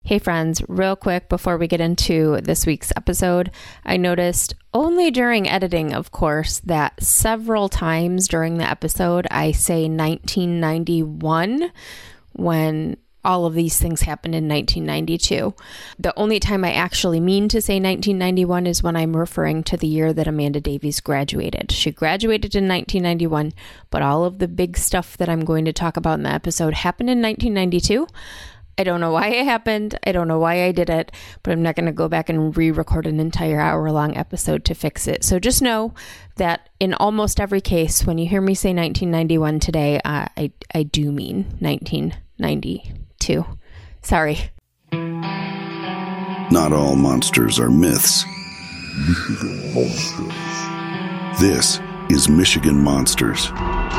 Hey friends, real quick before we get into this week's episode, I noticed only during editing, of course, that several times during the episode I say 1991 when all of these things happened in 1992. The only time I actually mean to say 1991 is when I'm referring to the year that Amanda Davies graduated. She graduated in 1991, but all of the big stuff that I'm going to talk about in the episode happened in 1992. I don't know why it happened. I don't know why I did it, but I'm not going to go back and re-record an entire hour-long episode to fix it. So just know that in almost every case, when you hear me say 1991 today, I do mean 1992. Sorry. Not all monsters are myths. Michigan Monsters. This is Michigan Monsters.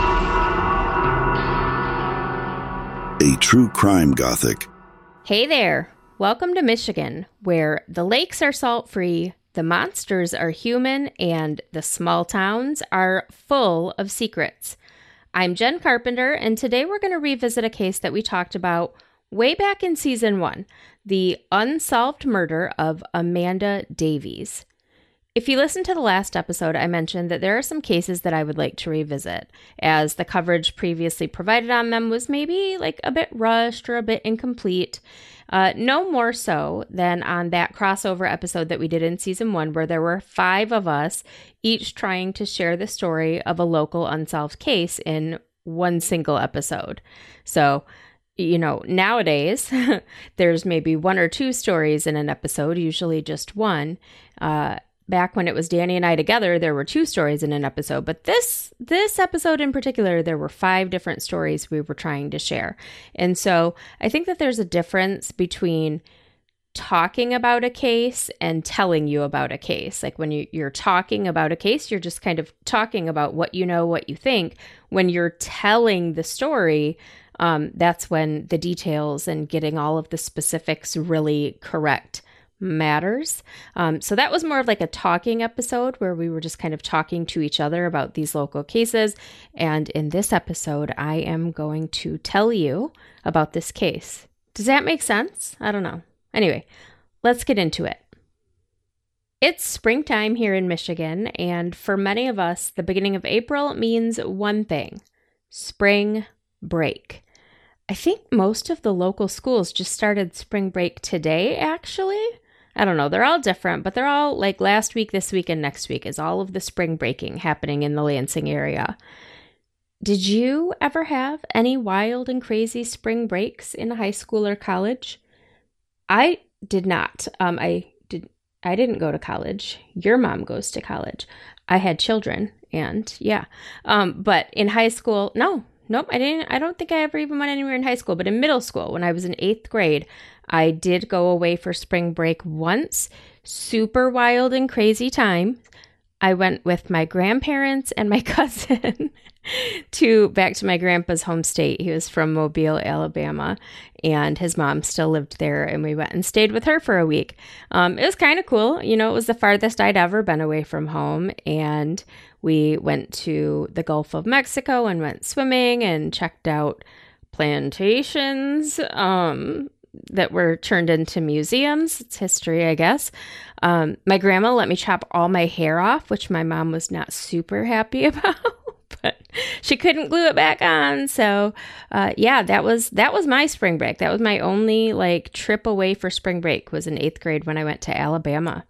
A true crime gothic. Hey there. Welcome to Michigan, where the lakes are salt-free, the monsters are human, and the small towns are full of secrets. I'm Jen Carpenter, and today we're going to revisit a case that we talked about way back in Season 1, the unsolved murder of Amanda Davies. If you listened to the last episode, I mentioned that there are some cases that I would like to revisit, as the coverage previously provided on them was maybe like a bit rushed or a bit incomplete. No more so than on that crossover episode that we did in Season 1, where there were 5 of us, each trying to share the story of a local unsolved case in one single episode. So, nowadays, there's maybe 1 or 2 stories in an episode, usually just one. Back when it was Danny and I together, there were 2 stories in an episode. But this episode in particular, there were 5 different stories we were trying to share. And so I think that there's a difference between talking about a case and telling you about a case. Like when you're talking about a case, you're just kind of talking about what you know, what you think. When you're telling the story, that's when the details and getting all of the specifics really correct matters. So that was more of like a talking episode where we were just kind of talking to each other about these local cases. And in this episode, I am going to tell you about this case. Does that make sense? I don't know. Anyway, let's get into it. It's springtime here in Michigan, and for many of us, the beginning of April means one thing: spring break. I think most of the local schools just started spring break today, actually. I don't know. They're all different, but they're all like last week, this week, and next week is all of the spring breaking happening in the Lansing area. Did you ever have any wild and crazy spring breaks in high school or college? I did not. I didn't go to college. Your mom goes to college. I had children, and yeah. But in high school, Nope, I didn't. I don't think I ever even went anywhere in high school, but in middle school, when I was in 8th grade, I did go away for spring break once. Super wild and crazy time. I went with my grandparents and my cousin back to my grandpa's home state. He was from Mobile, Alabama, and his mom still lived there, and we went and stayed with her for a week. It was kind of cool. It was the farthest I'd ever been away from home, and we went to the Gulf of Mexico and went swimming and checked out plantations that were turned into museums. It's history, I guess. My grandma let me chop all my hair off, which my mom was not super happy about, but she couldn't glue it back on. So that was my spring break. That was my only trip away for spring break, was in 8th grade when I went to Alabama.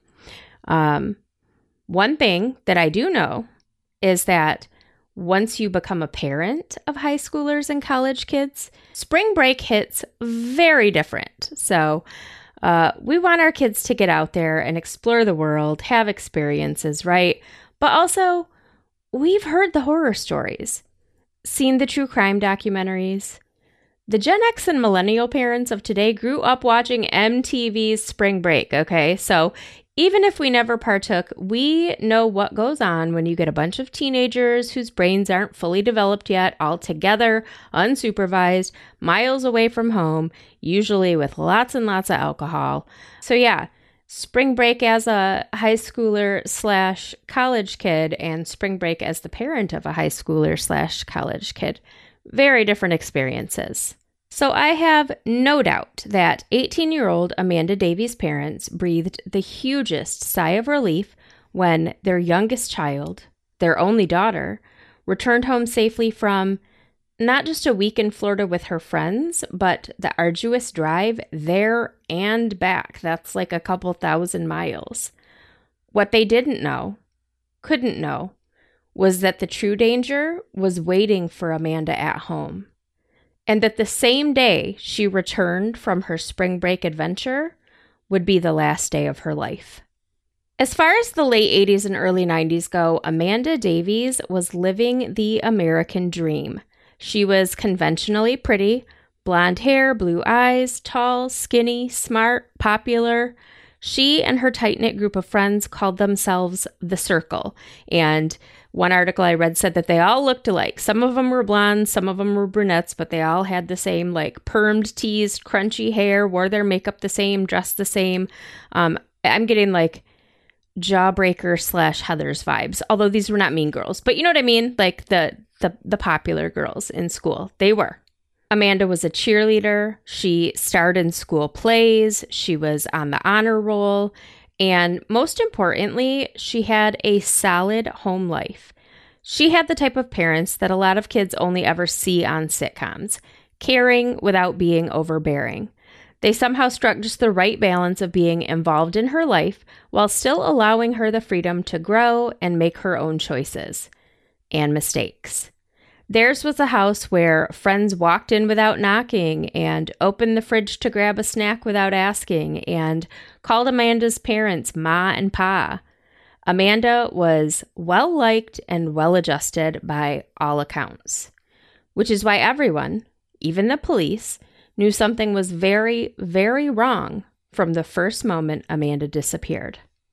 One thing that I do know is that once you become a parent of high schoolers and college kids, spring break hits very different. So we want our kids to get out there and explore the world, have experiences, right? But also, we've heard the horror stories, seen the true crime documentaries. The Gen X and millennial parents of today grew up watching MTV's Spring Break, okay? So even if we never partook, we know what goes on when you get a bunch of teenagers whose brains aren't fully developed yet, all together, unsupervised, miles away from home, usually with lots and lots of alcohol. So yeah, spring break as a high schooler / college kid and spring break as the parent of a high schooler / college kid. Very different experiences. So I have no doubt that 18-year-old Amanda Davies' parents breathed the hugest sigh of relief when their youngest child, their only daughter, returned home safely from not just a week in Florida with her friends, but the arduous drive there and back. That's like a couple thousand miles. What they couldn't know, was that the true danger was waiting for Amanda at home. And that the same day she returned from her spring break adventure would be the last day of her life. As far as the late 80s and early 90s go, Amanda Davies was living the American dream. She was conventionally pretty, blonde hair, blue eyes, tall, skinny, smart, popular. She and her tight-knit group of friends called themselves The Circle. And one article I read said that they all looked alike. Some of them were blondes, some of them were brunettes, but they all had the same like permed, teased, crunchy hair, wore their makeup the same, dressed the same. I'm getting like Jawbreaker / Heathers vibes, although these were not mean girls. But you know what I mean? Like the popular girls in school. They were. Amanda was a cheerleader. She starred in school plays. She was on the honor roll. And most importantly, she had a solid home life. She had the type of parents that a lot of kids only ever see on sitcoms, caring without being overbearing. They somehow struck just the right balance of being involved in her life while still allowing her the freedom to grow and make her own choices and mistakes. Theirs was a house where friends walked in without knocking and opened the fridge to grab a snack without asking and called Amanda's parents Ma and Pa. Amanda was well-liked and well-adjusted by all accounts, which is why everyone, even the police, knew something was very, very wrong from the first moment Amanda disappeared.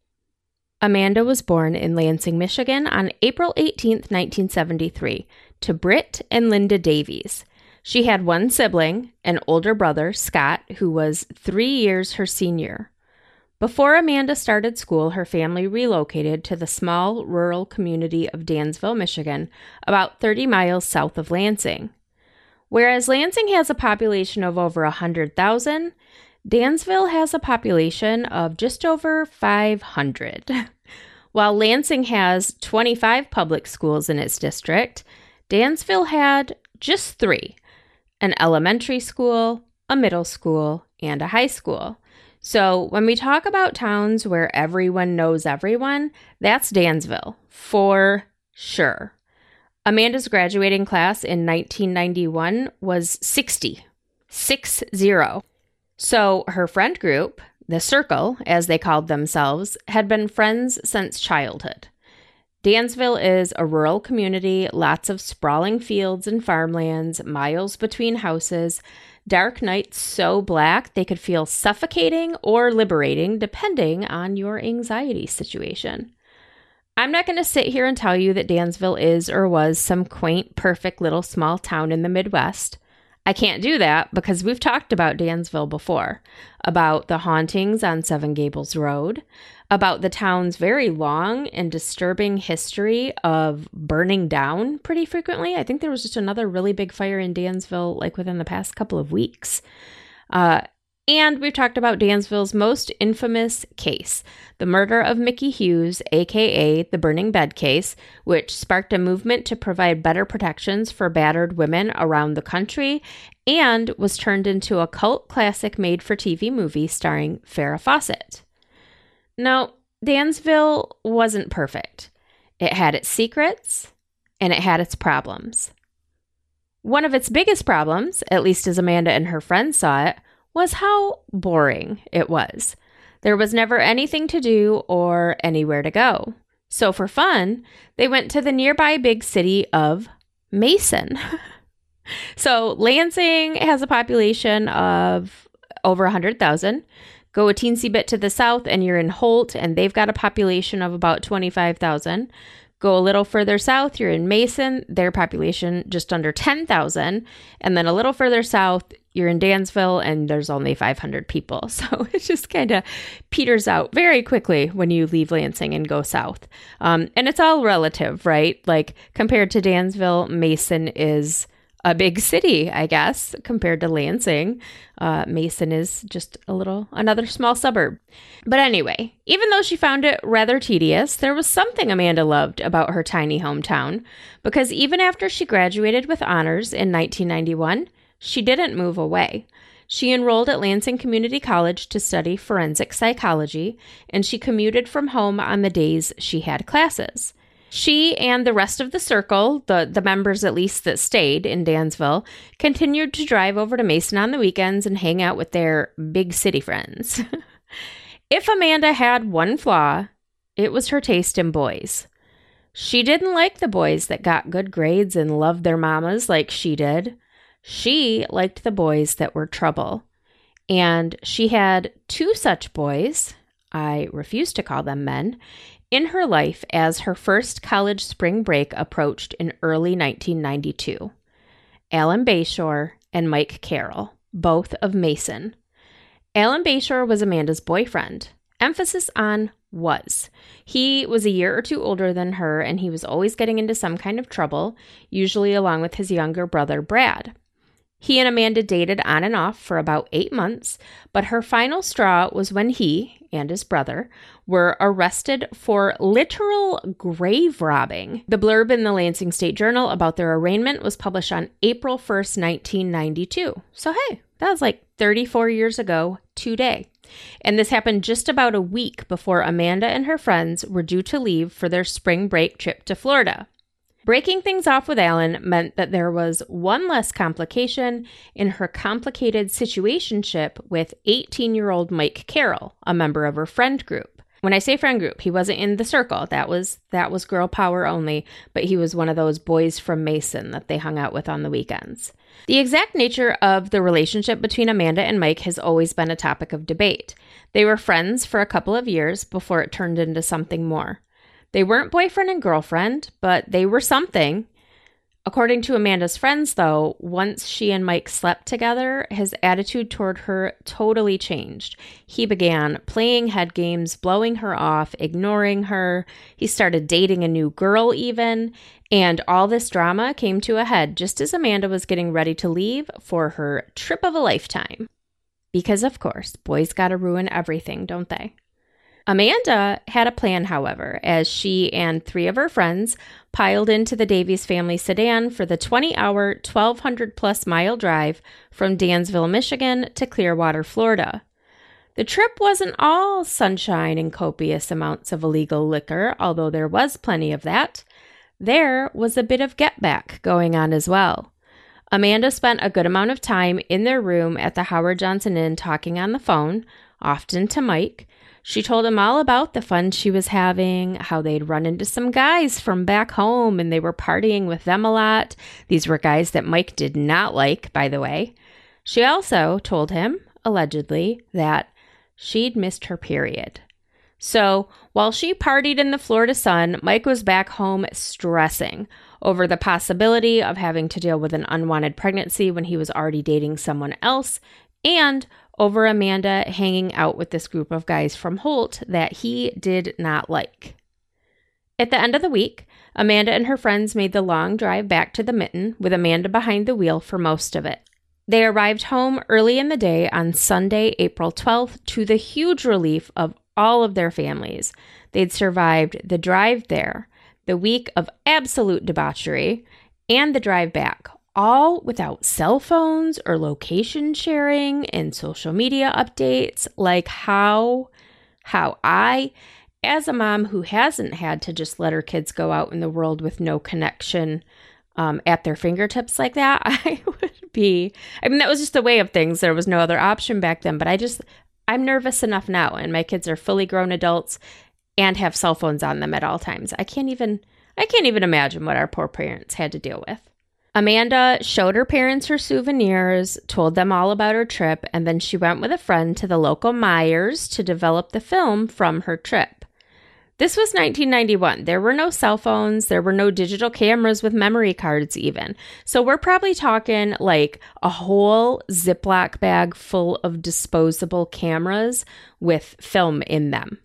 Amanda was born in Lansing, Michigan on April 18, 1973, to Britt and Linda Davies. She had one sibling, an older brother, Scott, who was 3 years her senior. Before Amanda started school, her family relocated to the small rural community of Dansville, Michigan, about 30 miles south of Lansing. Whereas Lansing has a population of over 100,000, Dansville has a population of just over 500. While Lansing has 25 public schools in its district, Dansville had just 3, an elementary school, a middle school, and a high school. So when we talk about towns where everyone knows everyone, that's Dansville, for sure. Amanda's graduating class in 1991 was 60. So her friend group, the Circle, as they called themselves, had been friends since childhood. Dansville is a rural community, lots of sprawling fields and farmlands, miles between houses, dark nights so black they could feel suffocating or liberating depending on your anxiety situation. I'm not going to sit here and tell you that Dansville is or was some quaint, perfect little small town in the Midwest. I can't do that because we've talked about Dansville before, about the hauntings on Seven Gables Road, about the town's very long and disturbing history of burning down pretty frequently. I think there was just another really big fire in Dansville like within the past couple of weeks. And we've talked about Dansville's most infamous case, the murder of Mickey Hughes, aka the Burning Bed case, which sparked a movement to provide better protections for battered women around the country and was turned into a cult classic made-for-TV movie starring Farrah Fawcett. Now, Dansville wasn't perfect. It had its secrets and it had its problems. One of its biggest problems, at least as Amanda and her friends saw it, was how boring it was. There was never anything to do or anywhere to go. So for fun, they went to the nearby big city of Mason. So Lansing has a population of over 100,000. Go a teensy bit to the south and you're in Holt, and they've got a population of about 25,000. Go a little further south, you're in Mason, their population just under 10,000. And then a little further south, you're in Dansville, and there's only 500 people. So it just kind of peters out very quickly when you leave Lansing and go south. And it's all relative, right? Like compared to Dansville, Mason is a big city, I guess, compared to Lansing. Mason is just another small suburb. But anyway, even though she found it rather tedious, there was something Amanda loved about her tiny hometown, because even after she graduated with honors in 1991, she didn't move away. She enrolled at Lansing Community College to study forensic psychology, and she commuted from home on the days she had classes. She and the rest of the circle, the members at least that stayed in Dansville, continued to drive over to Mason on the weekends and hang out with their big city friends. If Amanda had one flaw, it was her taste in boys. She didn't like the boys that got good grades and loved their mamas like she did. She liked the boys that were trouble. And she had two such boys, I refuse to call them men, in her life as her first college spring break approached in early 1992. Alan Bayshore and Mike Carroll, both of Mason. Alan Bayshore was Amanda's boyfriend. Emphasis on was. He was a year or two older than her, and he was always getting into some kind of trouble, usually along with his younger brother, Brad. He and Amanda dated on and off for about 8 months, but her final straw was when he and his brother were arrested for literal grave robbing. The blurb in the Lansing State Journal about their arraignment was published on April 1st, 1992. So hey, that was like 34 years ago today. And this happened just about a week before Amanda and her friends were due to leave for their spring break trip to Florida. Breaking things off with Alan meant that there was one less complication in her complicated situationship with 18-year-old Mike Carroll, a member of her friend group. When I say friend group, he wasn't in the circle. That was girl power only, but he was one of those boys from Mason that they hung out with on the weekends. The exact nature of the relationship between Amanda and Mike has always been a topic of debate. They were friends for a couple of years before it turned into something more. They weren't boyfriend and girlfriend, but they were something. According to Amanda's friends, though, once she and Mike slept together, his attitude toward her totally changed. He began playing head games, blowing her off, ignoring her. He started dating a new girl even, and all this drama came to a head just as Amanda was getting ready to leave for her trip of a lifetime. Because, of course, boys gotta ruin everything, don't they? Amanda had a plan, however, as she and 3 of her friends piled into the Davies family sedan for the 20-hour, 1,200-plus mile drive from Dansville, Michigan to Clearwater, Florida. The trip wasn't all sunshine and copious amounts of illegal liquor, although there was plenty of that. There was a bit of get-back going on as well. Amanda spent a good amount of time in their room at the Howard Johnson Inn talking on the phone, often to Mike. She told him all about the fun she was having, how they'd run into some guys from back home and they were partying with them a lot. These were guys that Mike did not like, by the way. She also told him, allegedly, that she'd missed her period. So while she partied in the Florida sun, Mike was back home stressing over the possibility of having to deal with an unwanted pregnancy when he was already dating someone else, and over Amanda hanging out with this group of guys from Holt that he did not like. At the end of the week, Amanda and her friends made the long drive back to the Mitten with Amanda behind the wheel for most of it. They arrived home early in the day on Sunday, April 12th, to the huge relief of all of their families. They'd survived the drive there, the week of absolute debauchery, and the drive back, all without cell phones or location sharing and social media updates. Like how I, as a mom who hasn't had to just let her kids go out in the world with no connection at their fingertips like that, I would be, that was just the way of things. There was no other option back then, but I'm nervous enough now, and my kids are fully grown adults and have cell phones on them at all times. I can't even imagine what our poor parents had to deal with. Amanda showed her parents her souvenirs, told them all about her trip, and then she went with a friend to the local Myers to develop the film from her trip. This was 1991. There were no cell phones. There were no digital cameras with memory cards even. So we're probably talking like a whole Ziploc bag full of disposable cameras with film in them.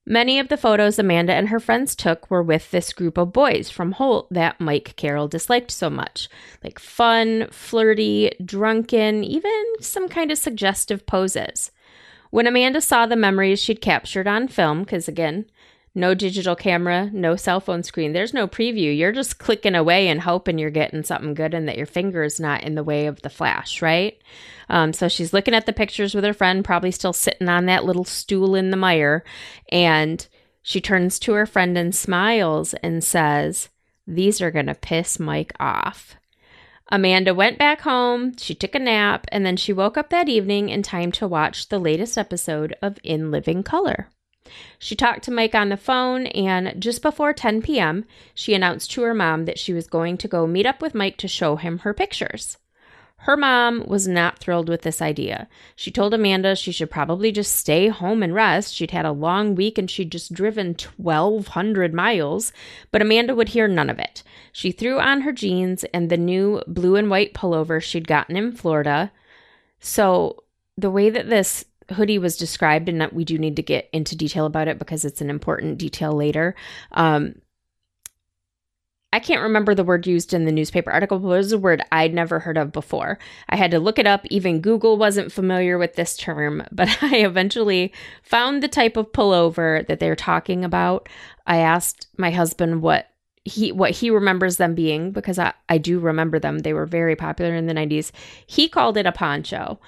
Many of the photos Amanda and her friends took were with this group of boys from Holt that Mike Carroll disliked so much. Like fun, flirty, drunken, even some kind of suggestive poses. When Amanda saw the memories she'd captured on film, because again, no digital camera, no cell phone screen, there's no preview. You're just clicking away and hoping you're getting something good and that your finger is not in the way of the flash, right? So she's looking at the pictures with her friend, probably still sitting on that little stool in the mire. And she turns to her friend and smiles and says, "These are going to piss Mike off." Amanda went back home, she took a nap, and then she woke up that evening in time to watch the latest episode of In Living Color. She talked to Mike on the phone, and just before 10 p.m., she announced to her mom that she was going to go meet up with Mike to show him her pictures. Her mom was not thrilled with this idea. She told Amanda she should probably just stay home and rest. She'd had a long week and she'd just driven 1,200 miles, but Amanda would hear none of it. She threw on her jeans and the new blue and white pullover she'd gotten in Florida. So the way that this hoodie was described, and that we do need to get into detail about it because it's an important detail later, I can't remember the word used in the newspaper article, but it was a word I'd never heard of before. I had to look it up. Even Google wasn't familiar with this term, but I eventually found the type of pullover that they're talking about. I asked my husband what he remembers them being, because I do remember them. They were very popular in the 90s. He called it a poncho.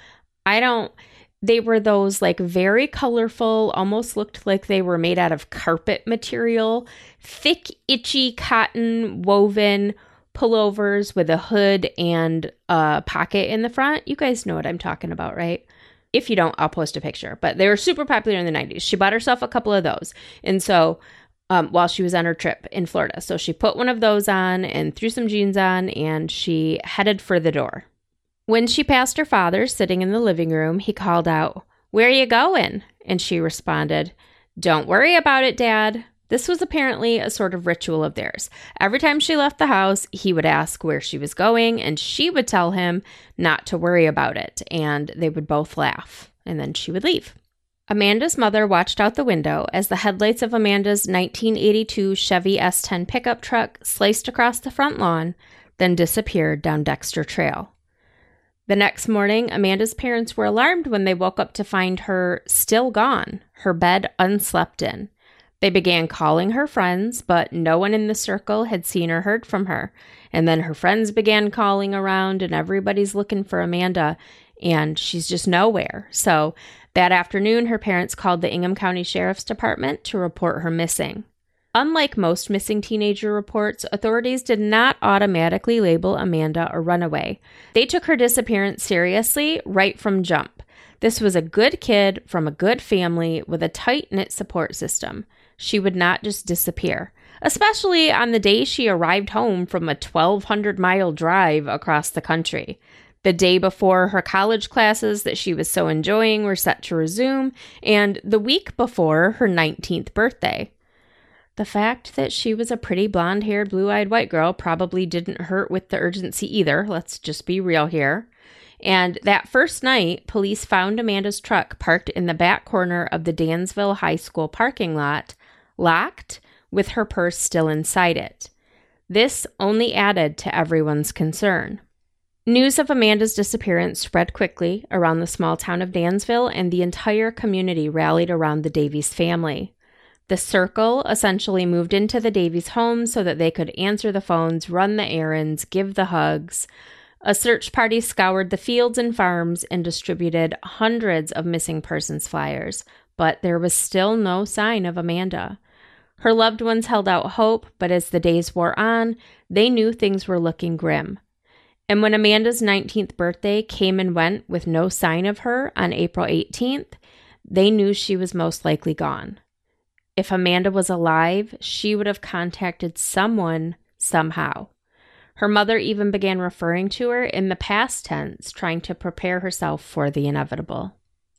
They were those like very colorful, almost looked like they were made out of carpet material, thick, itchy cotton woven pullovers with a hood and a pocket in the front. You guys know what I'm talking about, right? If you don't, I'll post a picture. But they were super popular in the 90s. She bought herself a couple of those. And so while she was on her trip in Florida. So she put one of those on and threw some jeans on, and she headed for the door. When she passed her father sitting in the living room, he called out, "Where are you going?" And she responded, "Don't worry about it, Dad." This was apparently a sort of ritual of theirs. Every time she left the house, he would ask where she was going, and she would tell him not to worry about it, and they would both laugh, and then she would leave. Amanda's mother watched out the window as the headlights of Amanda's 1982 Chevy S10 pickup truck sliced across the front lawn, then disappeared down Dexter Trail. The next morning, Amanda's parents were alarmed when they woke up to find her still gone, her bed unslept in. They began calling her friends, but no one in the circle had seen or heard from her. And then her friends began calling around, and everybody's looking for Amanda, and she's just nowhere. So that afternoon, her parents called the Ingham County Sheriff's Department to report her missing. Unlike most missing teenager reports, authorities did not automatically label Amanda a runaway. They took her disappearance seriously right from jump. This was a good kid from a good family with a tight-knit support system. She would not just disappear, especially on the day she arrived home from a 1,200-mile drive across the country. The day before her college classes that she was so enjoying were set to resume, and the week before her 19th birthday. The fact that she was a pretty blonde-haired, blue-eyed white girl probably didn't hurt with the urgency either. Let's just be real here. And that first night, police found Amanda's truck parked in the back corner of the Dansville High School parking lot, locked, with her purse still inside it. This only added to everyone's concern. News of Amanda's disappearance spread quickly around the small town of Dansville, and the entire community rallied around the Davies family. The circle essentially moved into the Davies home so that they could answer the phones, run the errands, give the hugs. A search party scoured the fields and farms and distributed hundreds of missing persons flyers, but there was still no sign of Amanda. Her loved ones held out hope, but as the days wore on, they knew things were looking grim. And when Amanda's 19th birthday came and went with no sign of her on April 18th, they knew she was most likely gone. If Amanda was alive, she would have contacted someone somehow. Her mother even began referring to her in the past tense, trying to prepare herself for the inevitable.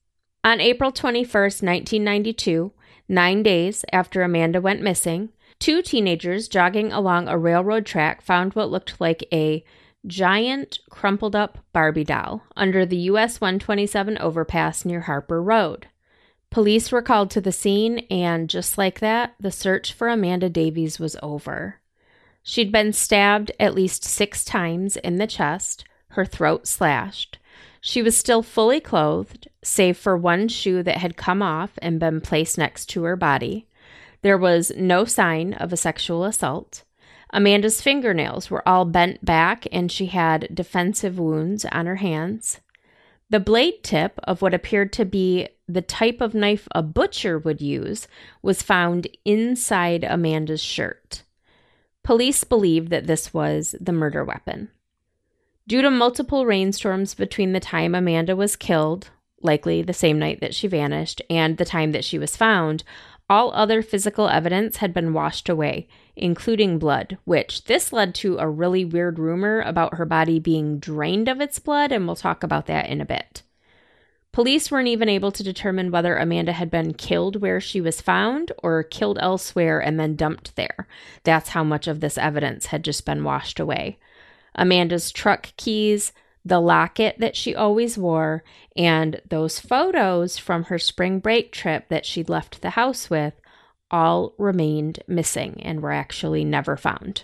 On April 21st, 1992, 9 days after Amanda went missing, two teenagers jogging along a railroad track found what looked like a giant, crumpled-up Barbie doll under the US 127 overpass near Harper Road. Police were called to the scene, and just like that, the search for Amanda Davies was over. She'd been stabbed at least 6 times in the chest, her throat slashed. She was still fully clothed, save for one shoe that had come off and been placed next to her body. There was no sign of a sexual assault. Amanda's fingernails were all bent back, and she had defensive wounds on her hands. The blade tip of what appeared to be the type of knife a butcher would use was found inside Amanda's shirt. Police believed that this was the murder weapon. Due to multiple rainstorms between the time Amanda was killed, likely the same night that she vanished, and the time that she was found, all other physical evidence had been washed away, including blood, which this led to a really weird rumor about her body being drained of its blood, and we'll talk about that in a bit. Police weren't even able to determine whether Amanda had been killed where she was found or killed elsewhere and then dumped there. That's how much of this evidence had just been washed away. Amanda's truck keys, the locket that she always wore, and those photos from her spring break trip that she'd left the house with all remained missing and were actually never found.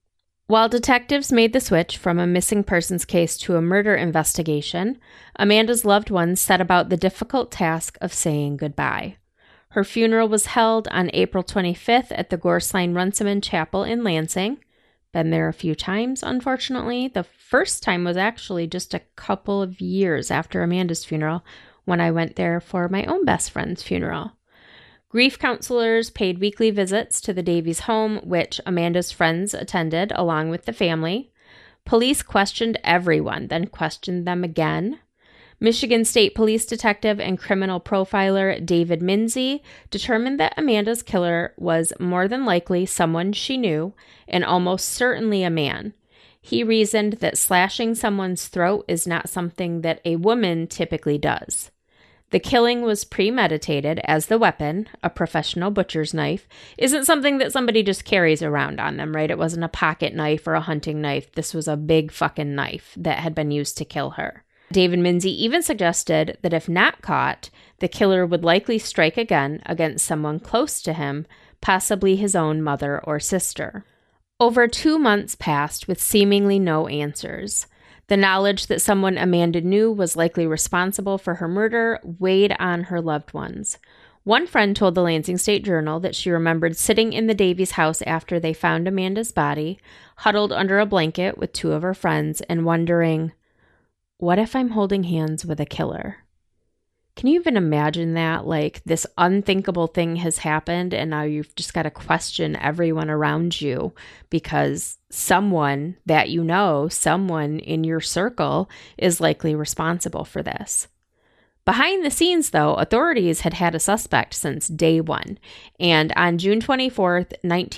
While detectives made the switch from a missing persons case to a murder investigation, Amanda's loved ones set about the difficult task of saying goodbye. Her funeral was held on April 25th at the Gorsline-Runciman Chapel in Lansing. Been there a few times, unfortunately. The first time was actually just a couple of years after Amanda's funeral, when I went there for my own best friend's funeral. Grief counselors paid weekly visits to the Davies home, which Amanda's friends attended along with the family. Police questioned everyone, then questioned them again. Michigan State Police Detective and criminal profiler David Minzy determined that Amanda's killer was more than likely someone she knew, and almost certainly a man. He reasoned that slashing someone's throat is not something that a woman typically does. The killing was premeditated, as the weapon, a professional butcher's knife, isn't something that somebody just carries around on them, right? It wasn't a pocket knife or a hunting knife. This was a big fucking knife that had been used to kill her. David Minzy even suggested that if not caught, the killer would likely strike again against someone close to him, possibly his own mother or sister. Over 2 months passed with seemingly no answers. The knowledge that someone Amanda knew was likely responsible for her murder weighed on her loved ones. One friend told the Lansing State Journal that she remembered sitting in the Davies house after they found Amanda's body, huddled under a blanket with 2 of her friends, and wondering, what if I'm holding hands with a killer? Can you even imagine that? Like, this unthinkable thing has happened, and now you've just got to question everyone around you because someone that you know, someone in your circle, is likely responsible for this. Behind the scenes, though, authorities had had a suspect since day one, and on June 24th,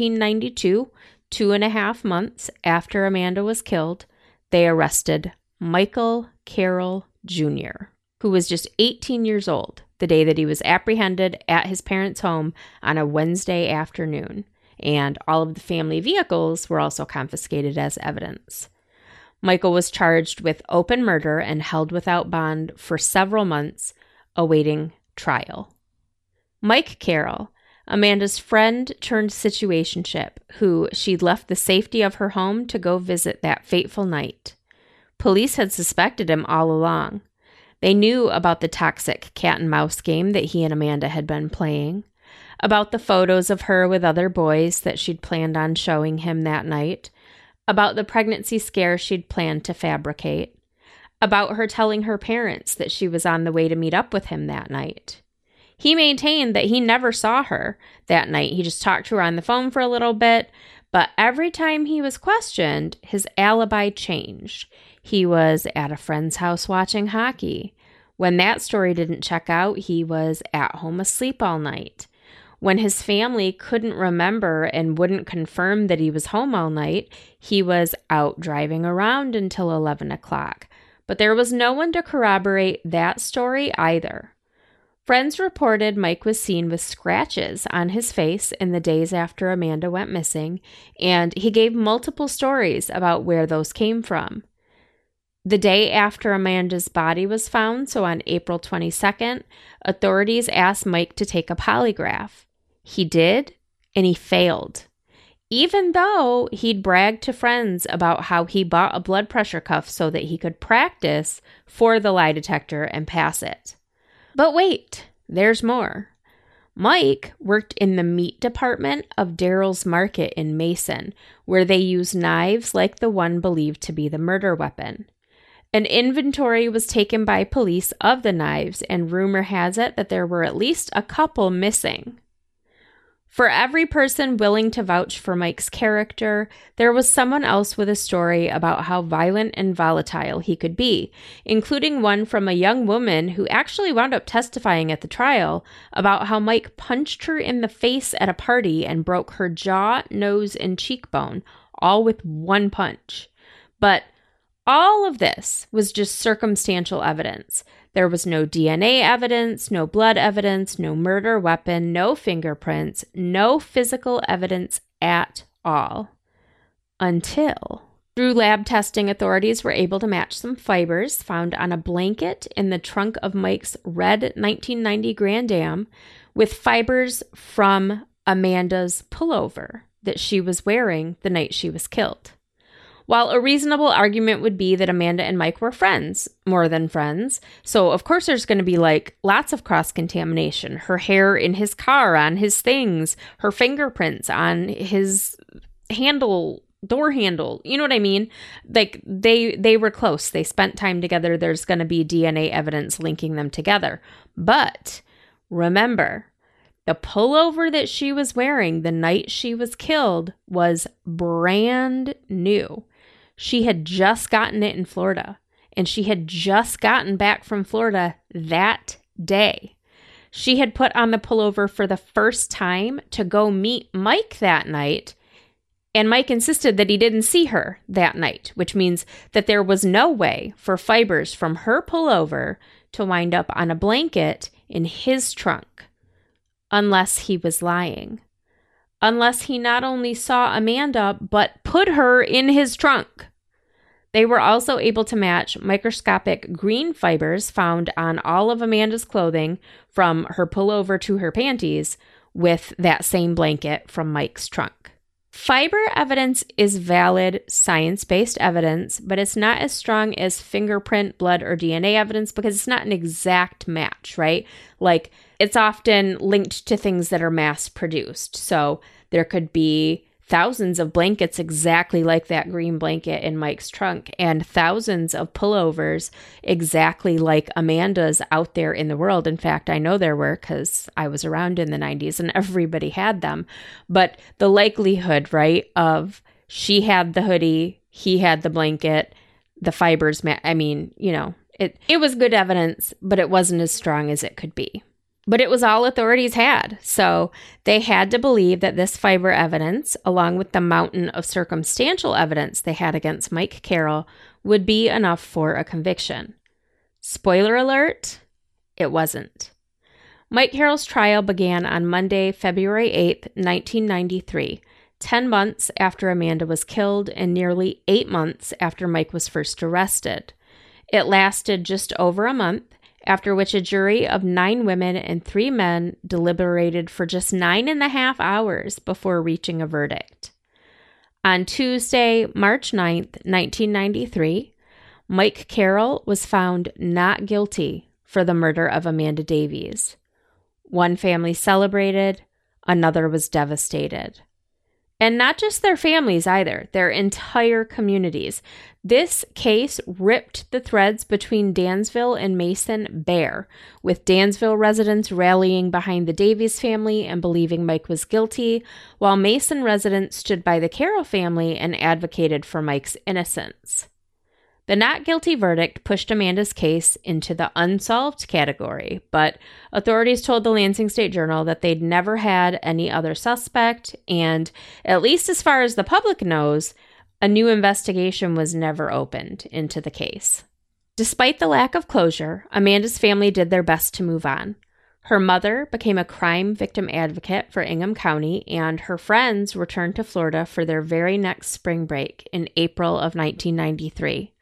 1992, 2.5 months after Amanda was killed, they arrested Michael Carroll Jr., who was just 18 years old the day that he was apprehended at his parents' home on a Wednesday afternoon, and all of the family vehicles were also confiscated as evidence. Michael was charged with open murder and held without bond for several months, awaiting trial. Mike Carroll, Amanda's friend turned situationship, who she'd left the safety of her home to go visit that fateful night. Police had suspected him all along. They knew about the toxic cat and mouse game that he and Amanda had been playing, about the photos of her with other boys that she'd planned on showing him that night, about the pregnancy scare she'd planned to fabricate, about her telling her parents that she was on the way to meet up with him that night. He maintained that he never saw her that night. He just talked to her on the phone for a little bit, but every time he was questioned, his alibi changed. He was at a friend's house watching hockey. When that story didn't check out, he was at home asleep all night. When his family couldn't remember and wouldn't confirm that he was home all night, he was out driving around until 11 o'clock. But there was no one to corroborate that story either. Friends reported Mike was seen with scratches on his face in the days after Amanda went missing, and he gave multiple stories about where those came from. The day after Amanda's body was found, so on April 22nd, authorities asked Mike to take a polygraph. He did, and he failed. Even though he'd bragged to friends about how he bought a blood pressure cuff so that he could practice for the lie detector and pass it. But wait, there's more. Mike worked in the meat department of Daryl's Market in Mason, where they used knives like the one believed to be the murder weapon. An inventory was taken by police of the knives, and rumor has it that there were at least a couple missing. For every person willing to vouch for Mike's character, there was someone else with a story about how violent and volatile he could be, including one from a young woman who actually wound up testifying at the trial about how Mike punched her in the face at a party and broke her jaw, nose, and cheekbone, all with one punch. But all of this was just circumstantial evidence. There was no DNA evidence, no blood evidence, no murder weapon, no fingerprints, no physical evidence at all. Until, through lab testing, authorities were able to match some fibers found on a blanket in the trunk of Mike's red 1990 Grand Am with fibers from Amanda's pullover that she was wearing the night she was killed. While a reasonable argument would be that Amanda and Mike were friends, more than friends, so of course there's going to be lots of cross-contamination. Her hair in his car, on his things, her fingerprints on his door handle, you know what I mean? They were close. They spent time together. There's going to be DNA evidence linking them together. But remember, the pullover that she was wearing the night she was killed was brand new. She had just gotten it in Florida, and she had just gotten back from Florida that day. She had put on the pullover for the first time to go meet Mike that night, and Mike insisted that he didn't see her that night, which means that there was no way for fibers from her pullover to wind up on a blanket in his trunk, unless he was lying. Unless he not only saw Amanda, but put her in his trunk. They were also able to match microscopic green fibers found on all of Amanda's clothing from her pullover to her panties with that same blanket from Mike's trunk. Fiber evidence is valid science-based evidence, but it's not as strong as fingerprint, blood, or DNA evidence because it's not an exact match, right? It's often linked to things that are mass-produced. So there could be thousands of blankets exactly like that green blanket in Mike's trunk and thousands of pullovers exactly like Amanda's out there in the world. In fact, I know there were because I was around in the 90s and everybody had them. But the likelihood, right, of she had the hoodie, he had the blanket, the fibers, it was good evidence, but it wasn't as strong as it could be. But it was all authorities had, so they had to believe that this fiber evidence, along with the mountain of circumstantial evidence they had against Mike Carroll, would be enough for a conviction. Spoiler alert, it wasn't. Mike Carroll's trial began on Monday, February 8th, 1993, 10 months after Amanda was killed and nearly 8 months after Mike was first arrested. It lasted just over a month, after which a jury of 9 women and 3 men deliberated for just 9.5 hours before reaching a verdict. On Tuesday, March 9th, 1993, Mike Carroll was found not guilty for the murder of Amanda Davies. One family celebrated, another was devastated. And not just their families either, their entire communities. This case ripped the threads between Dansville and Mason bare, with Dansville residents rallying behind the Davies family and believing Mike was guilty, while Mason residents stood by the Carroll family and advocated for Mike's innocence. The not guilty verdict pushed Amanda's case into the unsolved category, but authorities told the Lansing State Journal that they'd never had any other suspect, and at least as far as the public knows, a new investigation was never opened into the case. Despite the lack of closure, Amanda's family did their best to move on. Her mother became a crime victim advocate for Ingham County, and her friends returned to Florida for their very next spring break in April of 1993.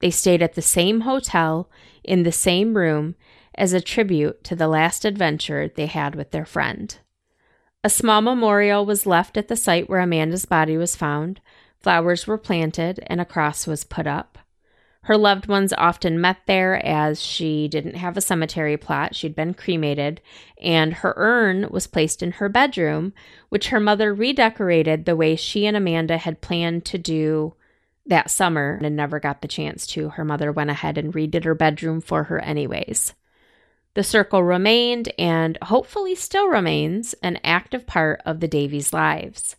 They stayed at the same hotel in the same room as a tribute to the last adventure they had with their friend. A small memorial was left at the site where Amanda's body was found. Flowers were planted and a cross was put up. Her loved ones often met there as she didn't have a cemetery plot. She'd been cremated, and her urn was placed in her bedroom, which her mother redecorated the way she and Amanda had planned to do that summer and never got the chance to. Her mother went ahead and redid her bedroom for her anyways. The circle remained, and hopefully still remains, an active part of the Davies' lives.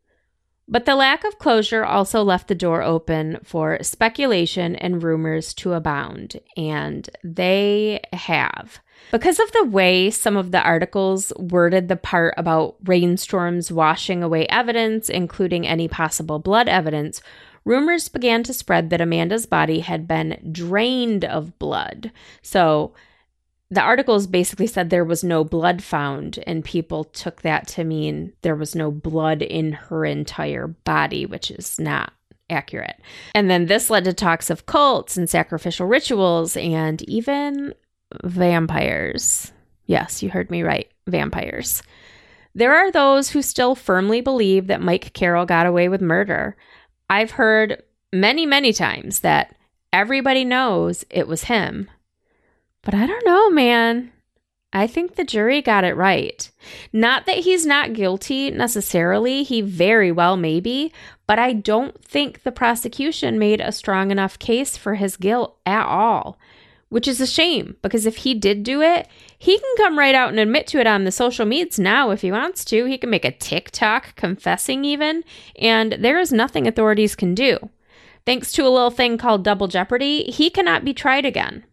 But the lack of closure also left the door open for speculation and rumors to abound, and they have. Because of the way some of the articles worded the part about rainstorms washing away evidence, including any possible blood evidence, rumors began to spread that Amanda's body had been drained of blood. So the articles basically said there was no blood found, and people took that to mean there was no blood in her entire body, which is not accurate. And then this led to talks of cults and sacrificial rituals and even vampires. Yes, you heard me right, vampires. There are those who still firmly believe that Mike Carroll got away with murder. I've heard many, many times that everybody knows it was him. But I don't know, man. I think the jury got it right. Not that he's not guilty necessarily. He very well may be. But I don't think the prosecution made a strong enough case for his guilt at all. Which is a shame, because if he did do it, he can come right out and admit to it on the social medias now if he wants to. He can make a TikTok confessing even. And there is nothing authorities can do. Thanks to a little thing called double jeopardy, he cannot be tried again.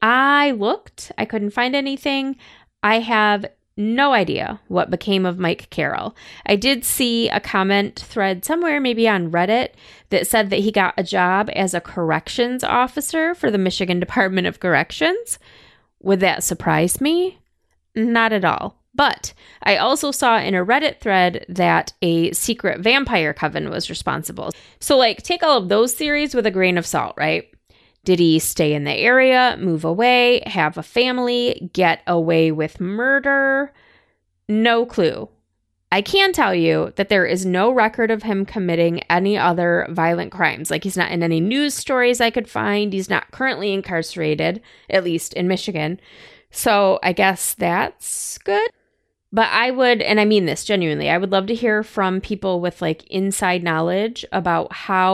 I looked. I couldn't find anything. I have no idea what became of Mike Carroll. I did see a comment thread somewhere, maybe on Reddit, that said that he got a job as a corrections officer for the Michigan Department of Corrections. Would that surprise me? Not at all. But I also saw in a Reddit thread that a secret vampire coven was responsible. So, take all of those theories with a grain of salt, right? Did he stay in the area, move away, have a family, get away with murder? No clue. I can tell you that there is no record of him committing any other violent crimes. He's not in any news stories I could find. He's not currently incarcerated, at least in Michigan. So I guess that's good. But I would, and I mean this genuinely, I would love to hear from people with inside knowledge about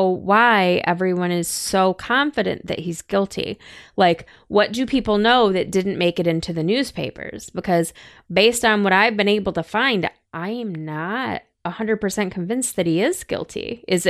why everyone is so confident that he's guilty. What do people know that didn't make it into the newspapers? Because based on what I've been able to find, I am not 100% convinced that he is guilty. Is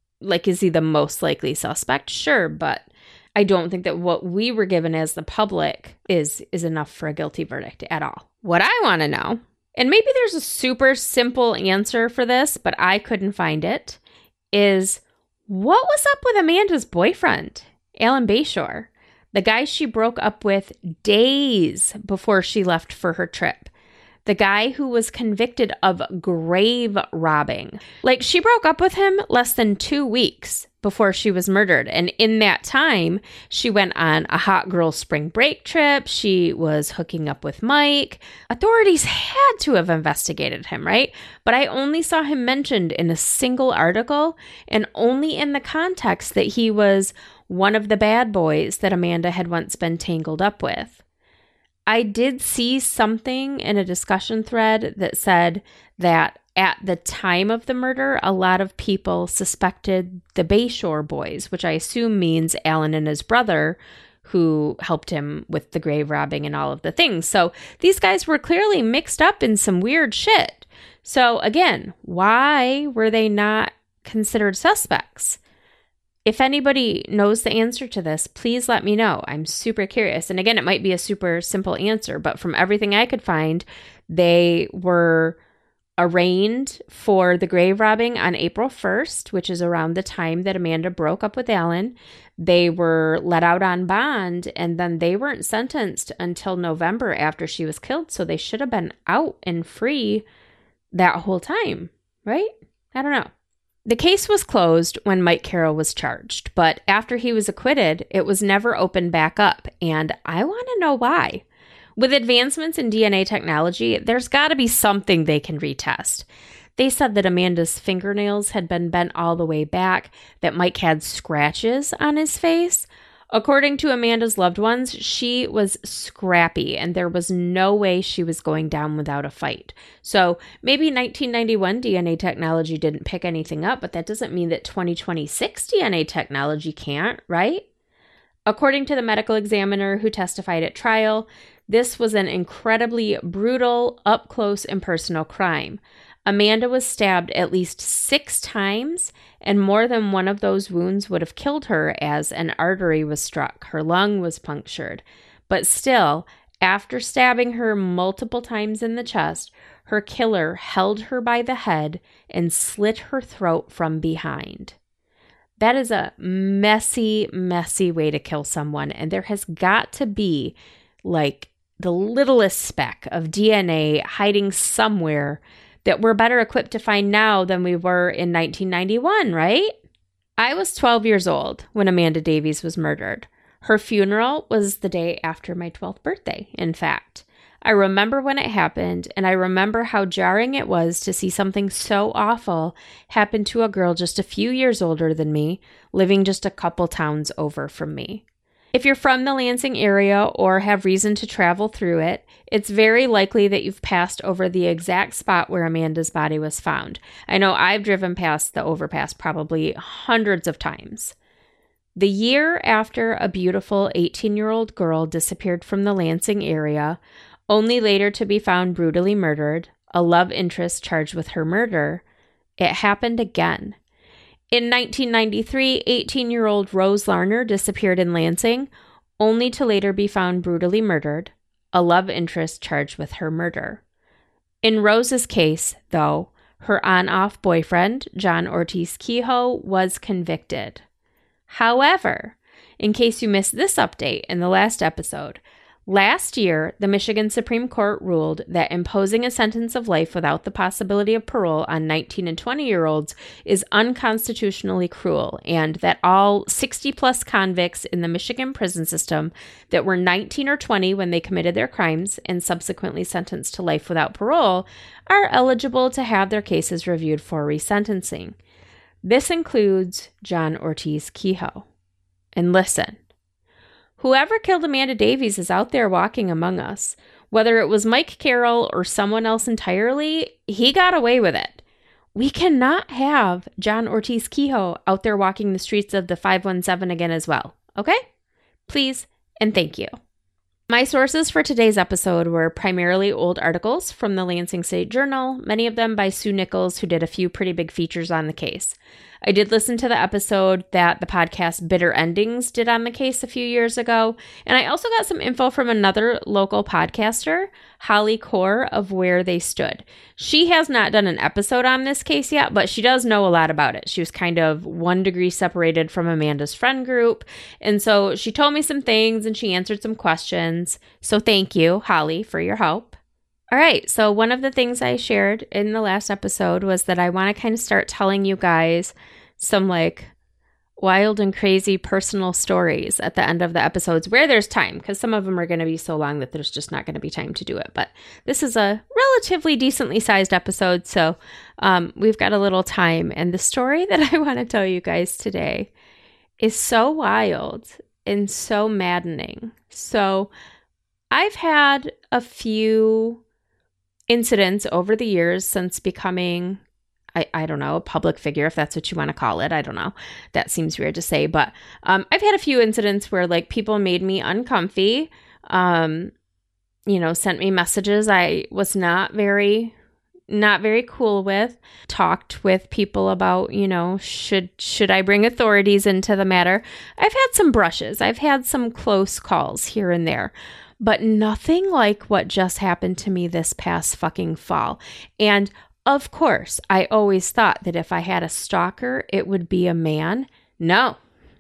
he the most likely suspect? Sure, but I don't think that what we were given as the public is enough for a guilty verdict at all. What I want to know, and maybe there's a super simple answer for this, but I couldn't find it, is what was up with Amanda's boyfriend, Alan Bayshore, the guy she broke up with days before she left for her trip? The guy who was convicted of grave robbing. She broke up with him less than 2 weeks before she was murdered. And in that time, she went on a hot girl spring break trip. She was hooking up with Mike. Authorities had to have investigated him, right? But I only saw him mentioned in a single article, and only in the context that he was one of the bad boys that Amanda had once been tangled up with. I did see something in a discussion thread that said that at the time of the murder, a lot of people suspected the Bayshore boys, which I assume means Alan and his brother, who helped him with the grave robbing and all of the things. So these guys were clearly mixed up in some weird shit. So again, why were they not considered suspects? If anybody knows the answer to this, please let me know. I'm super curious. And again, it might be a super simple answer, but from everything I could find, they were arraigned for the grave robbing on April 1st, which is around the time that Amanda broke up with Alan. They were let out on bond, and then they weren't sentenced until November after she was killed. So they should have been out and free that whole time, right? I don't know. The case was closed when Mike Carroll was charged, but after he was acquitted, it was never opened back up, and I want to know why. With advancements in DNA technology, there's got to be something they can retest. They said that Amanda's fingernails had been bent all the way back, that Mike had scratches on his face. According to Amanda's loved ones, she was scrappy and there was no way she was going down without a fight. So maybe 1991 DNA technology didn't pick anything up, but that doesn't mean that 2026 DNA technology can't, right? According to the medical examiner who testified at trial, this was an incredibly brutal, up-close and personal crime. Amanda was stabbed at least 6 times, and more than one of those wounds would have killed her as an artery was struck. Her lung was punctured. But still, after stabbing her multiple times in the chest, her killer held her by the head and slit her throat from behind. That is a messy, messy way to kill someone, and there has got to be, like, the littlest speck of DNA hiding somewhere that we're better equipped to find now than we were in 1991, right? I was 12 years old when Amanda Davies was murdered. Her funeral was the day after my 12th birthday, in fact. I remember when it happened, and I remember how jarring it was to see something so awful happen to a girl just a few years older than me, living just a couple towns over from me. If you're from the Lansing area or have reason to travel through it, it's very likely that you've passed over the exact spot where Amanda's body was found. I know I've driven past the overpass probably hundreds of times. The year after a beautiful 18-year-old girl disappeared from the Lansing area, only later to be found brutally murdered, a love interest charged with her murder, it happened again. In 1993, 18-year-old Rose Larner disappeared in Lansing, only to later be found brutally murdered, a love interest charged with her murder. In Rose's case, though, her on-off boyfriend, John Ortiz Kehoe, was convicted. However, in case you missed this update in the last episode, last year, the Michigan Supreme Court ruled that imposing a sentence of life without the possibility of parole on 19 and 20-year-olds is unconstitutionally cruel, and that all 60-plus convicts in the Michigan prison system that were 19 or 20 when they committed their crimes and subsequently sentenced to life without parole are eligible to have their cases reviewed for resentencing. This includes John Ortiz Kehoe. And listen, whoever killed Amanda Davies is out there walking among us. Whether it was Mike Carroll or someone else entirely, he got away with it. We cannot have John Ortiz Kehoe out there walking the streets of the 517 again as well. Okay? Please and thank you. My sources for today's episode were primarily old articles from the Lansing State Journal, many of them by Sue Nichols, who did a few pretty big features on the case. I did listen to the episode that the podcast Bitter Endings did on the case a few years ago, and I also got some info from another local podcaster, Holly Core of Where They Stood. She has not done an episode on this case yet, but she does know a lot about it. She was kind of 1 degree separated from Amanda's friend group, and so she told me some things and she answered some questions. So thank you, Holly, for your help. All right, so one of the things I shared in the last episode was that I want to kind of start telling you guys some like wild and crazy personal stories at the end of the episodes where there's time, because some of them are going to be so long that there's just not going to be time to do it. But this is a relatively decently sized episode, so we've got a little time. And the story that I want to tell you guys today is so wild and so maddening. So I've had a few incidents over the years since becoming, I don't know, a public figure, if that's what you want to call it. I don't know. That seems weird to say, but I've had a few incidents where like people made me uncomfy, sent me messages I was not very cool with, talked with people about, should I bring authorities into the matter. I've had some brushes. I've had some close calls here and there. But nothing like what just happened to me this past fucking fall. And of course, I always thought that if I had a stalker, it would be a man. No.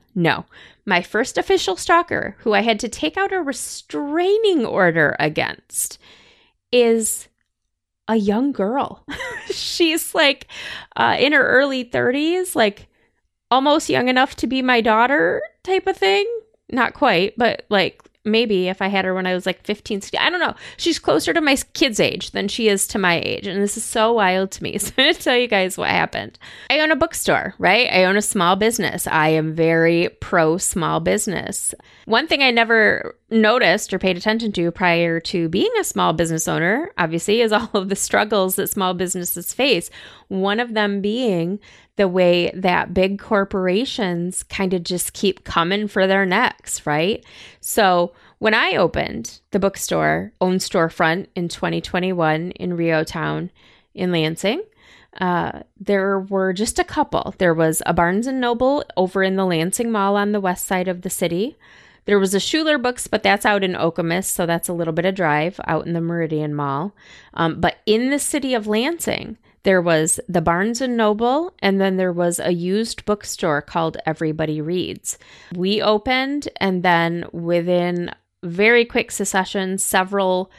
My first official stalker, who I had to take out a restraining order against, is a young girl. She's like in her early 30s, like almost young enough to be my daughter type of thing. Not quite, but like maybe if I had her when I was like 15, 16, I don't know. She's closer to my kid's age than she is to my age. And this is so wild to me. So I'm going to tell you guys what happened. I own a bookstore, right? I own a small business. I am very pro small business. One thing I never noticed or paid attention to prior to being a small business owner, obviously, is all of the struggles that small businesses face. One of them being the way that big corporations kind of just keep coming for their necks, right? So when I opened the bookstore, own storefront in 2021 in Rio Town in Lansing, there were just a couple. There was a Barnes & Noble over in the Lansing Mall on the west side of the city. There was a Schuler Books, but that's out in Okemos, so that's a little bit of drive out in the Meridian Mall. But in the city of Lansing, there was the Barnes & Noble, and then there was a used bookstore called Everybody Reads. We opened, and then within very quick succession, several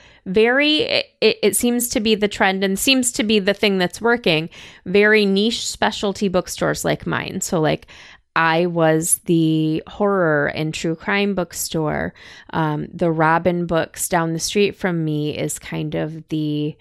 it seems to be the trend and seems to be the thing that's working, very niche specialty bookstores like mine. So like I was the horror and true crime bookstore. The Robin Books down the street from me is kind of the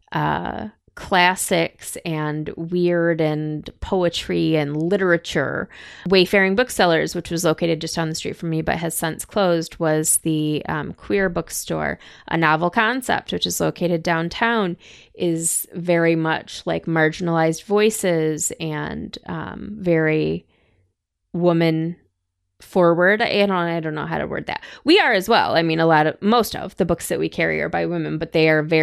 classics and weird and poetry and literature. Wayfaring Booksellers, which was located just down the street from me but has since closed, was the queer bookstore. A Novel Concept, which is located downtown, is very much like marginalized voices and very woman forward. I don't know how to word that. We are as well. I mean, most of the books that we carry are by women, but they have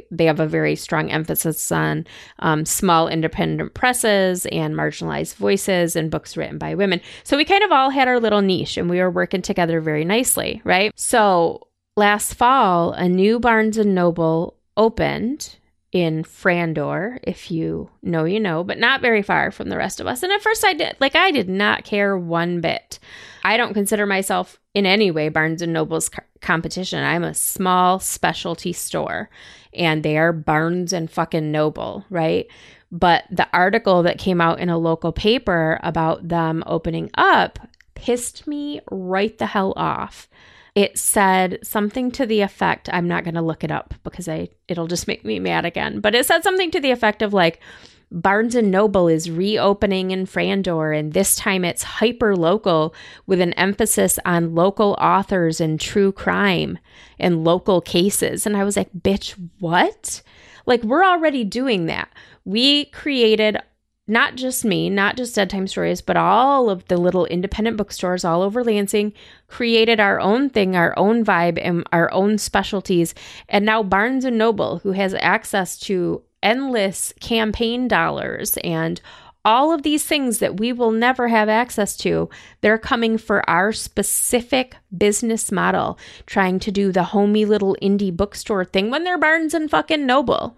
a very strong emphasis on small independent presses and marginalized voices and books written by women. So we kind of all had our little niche and we were working together very nicely, right? So last fall, a new Barnes & Noble opened in Frandor. If you know, you know, but not very far from the rest of us. And at first I did not care one bit. I don't consider myself in any way Barnes & Noble's competition. I'm a small specialty store and they are Barnes and fucking Noble, right? But the article that came out in a local paper about them opening up pissed me right the hell off. It said something to the effect, I'm not going to look it up because it'll just make me mad again, but it said something to the effect of like, Barnes & Noble is reopening in Frandor, and this time it's hyper local with an emphasis on local authors and true crime and local cases. And I was like, bitch, what? Like, we're already doing that. We created, not just me, not just Dead Time Stories, but all of the little independent bookstores all over Lansing, created our own thing, our own vibe, and our own specialties. And now Barnes & Noble, who has access to endless campaign dollars and all of these things that we will never have access to, they're coming for our specific business model, trying to do the homey little indie bookstore thing when they're Barnes & fucking Noble.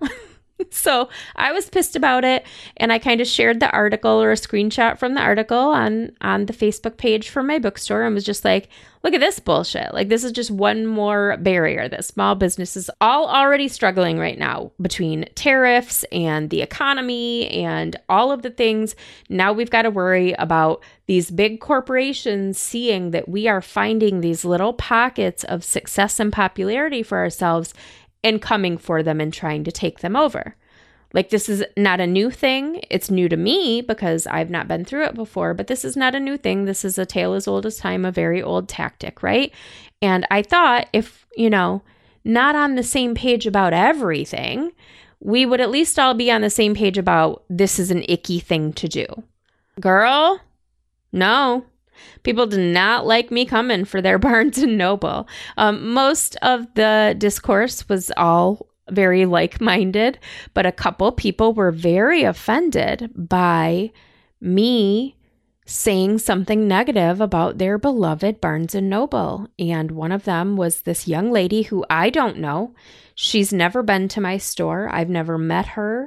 So I was pissed about it, and I kind of shared the article or a screenshot from the article on the Facebook page for my bookstore and was just like, look at this bullshit. Like, this is just one more barrier that small businesses all already struggling right now between tariffs and the economy and all of the things. Now we've got to worry about these big corporations seeing that we are finding these little pockets of success and popularity for ourselves and coming for them and trying to take them over. Like, this is not a new thing. It's new to me because I've not been through it before, but this is not a new thing. This is a tale as old as time, a very old tactic, right? And I thought if, not on the same page about everything, we would at least all be on the same page about this is an icky thing to do. Girl, no. People do not like me coming for their Barnes & Noble. Most of the discourse was all very like-minded, but a couple people were very offended by me saying something negative about their beloved Barnes & Noble. And one of them was this young lady who I don't know. She's never been to my store. I've never met her.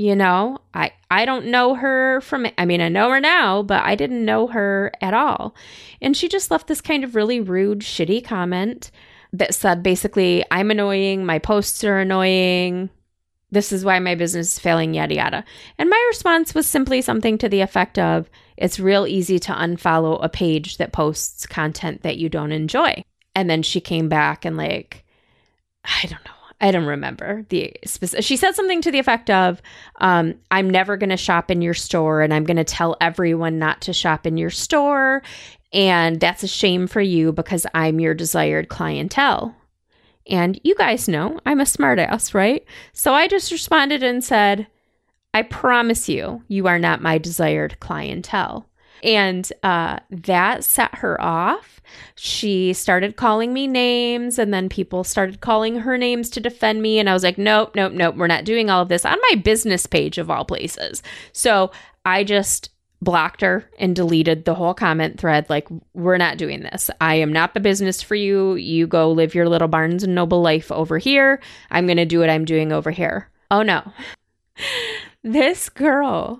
I don't know her I know her now, but I didn't know her at all. And she just left this kind of really rude, shitty comment that said basically, I'm annoying, my posts are annoying, this is why my business is failing, yada, yada. And my response was simply something to the effect of, it's real easy to unfollow a page that posts content that you don't enjoy. And then she came back and like, I don't know. I don't remember the specific. She said something to the effect of, I'm never going to shop in your store and I'm going to tell everyone not to shop in your store. And that's a shame for you because I'm your desired clientele. And you guys know I'm a smartass, right? So I just responded and said, I promise you, you are not my desired clientele. And that set her off. She started calling me names, and then people started calling her names to defend me. And I was like, nope, we're not doing all of this on my business page of all places. So I just blocked her and deleted the whole comment thread. Like, we're not doing this. I am not the business for you. You go live your little Barnes and Noble life over here. I'm going to do what I'm doing over here. Oh no. This girl,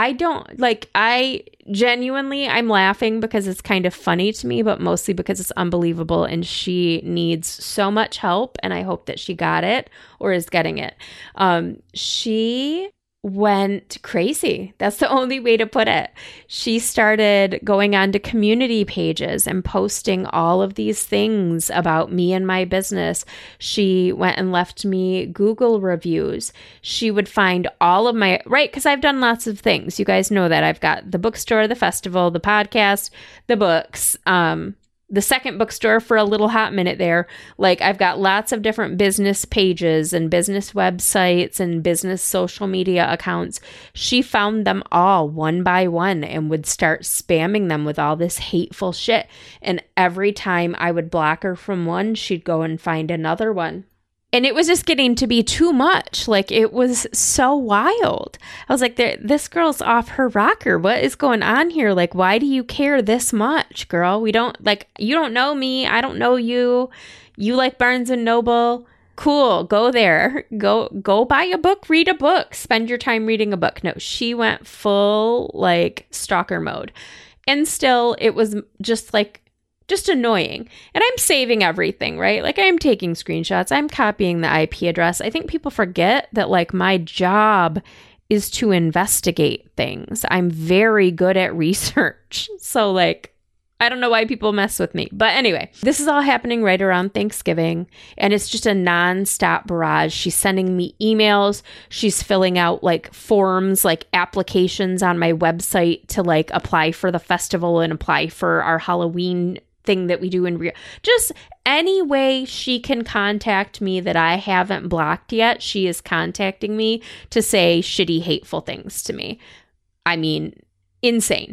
I genuinely, I'm laughing because it's kind of funny to me, but mostly because it's unbelievable and she needs so much help and I hope that she got it or is getting it. She went crazy. That's the only way to put it. She started going on to community pages and posting all of these things about me and my business. She went and left me Google reviews. She would find all of my, right? Because I've done lots of things. You guys know that I've got the bookstore, the festival, the podcast, the books, the second bookstore for a little hot minute there. Like, I've got lots of different business pages and business websites and business social media accounts. She found them all one by one and would start spamming them with all this hateful shit. And every time I would block her from one, she'd go and find another one. And it was just getting to be too much. Like, it was so wild. I was like, this girl's off her rocker. What is going on here? Like, why do you care this much, girl? You don't know me. I don't know you. You like Barnes and Noble. Cool. Go there. Go buy a book, read a book, spend your time reading a book. No, she went full like stalker mode. And still, it was just annoying. And I'm saving everything, right? Like, I'm taking screenshots. I'm copying the IP address. I think people forget that like my job is to investigate things. I'm very good at research. So like, I don't know why people mess with me. But anyway, this is all happening right around Thanksgiving. And it's just a nonstop barrage. She's sending me emails. She's filling out like forms, like applications on my website to like apply for the festival and apply for our Halloween thing that we do in just any way she can contact me that I haven't blocked yet. She is contacting me to say shitty, hateful things to me. I mean, insane.